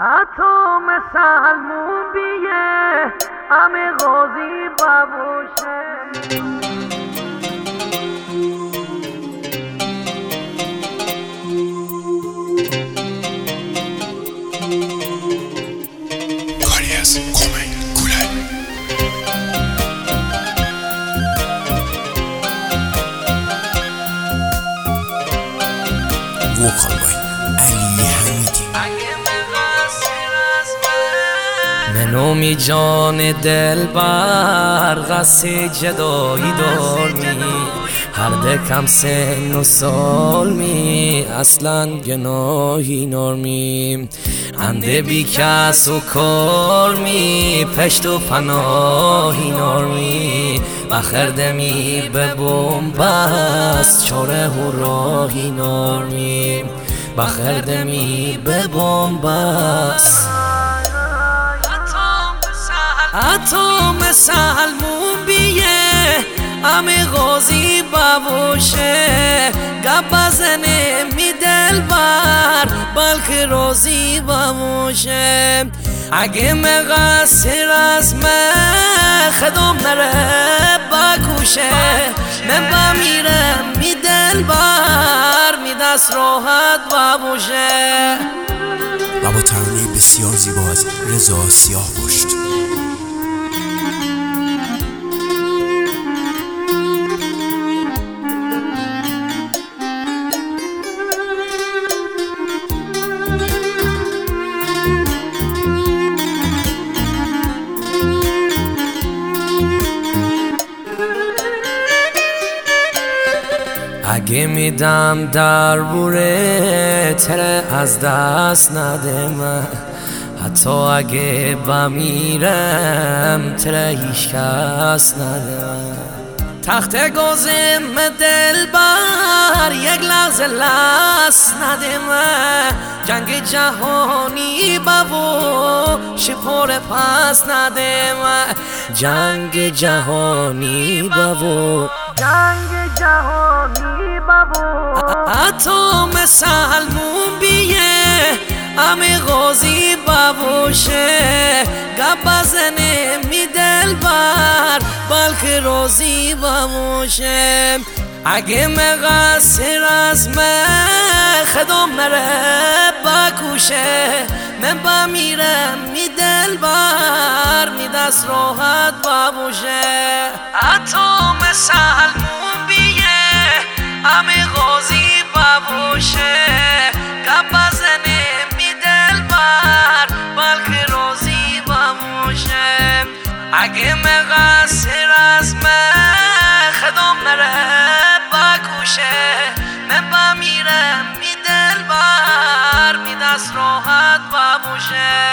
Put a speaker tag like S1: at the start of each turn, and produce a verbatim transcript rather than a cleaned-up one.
S1: اتم سلمون بیه همه غازی ببوشه
S2: کاری از کومه گولای وکال بای علی حمیدی
S3: منومی جان دل بر غصه جدایی دار می هر دکم سن و سال می اصلا گناهی نرمی انده بی کس و کار می پشت و پناهی نرمی بخردمی به بومبست چاره و راهی نرمی بخردمی به بومبست اتم سلمون بیه همه غازی ببوشه گپ بزنه می دل بر بلکه راضی ببوشه اگه مقصر از من خدام نره بکوشه من بمیرم می دل بر می دست راحت ببوشه
S2: و با ترانه بسیار زیبا از رضا سیاه پشت
S3: اگه میدم در بوره تره از دست نده من حتی اگه بمیرم تره هیچ کس نده من تخت گازم دل بر یک لحظه لست نده من جنگ جهانی بابو شپور پس نده من جنگ جهانی بابو
S1: جنگ جهانی بابو
S3: اتم سلمون بیه همه غازی ببوشه گپ بزنه می دل بر بلکه راضی ببوشه اگه مقصر از من خدام نره بکوشه من بمیرم می دل بر می دست راحت ببوشه اتم سلمون بیه همه غازی ببوشه گپ بزنه می دل بر بلکه راضی ببوشه اگه مقصر از من خدام نره بکوشه من بمیرم می دل بر می دست راحت ببوشه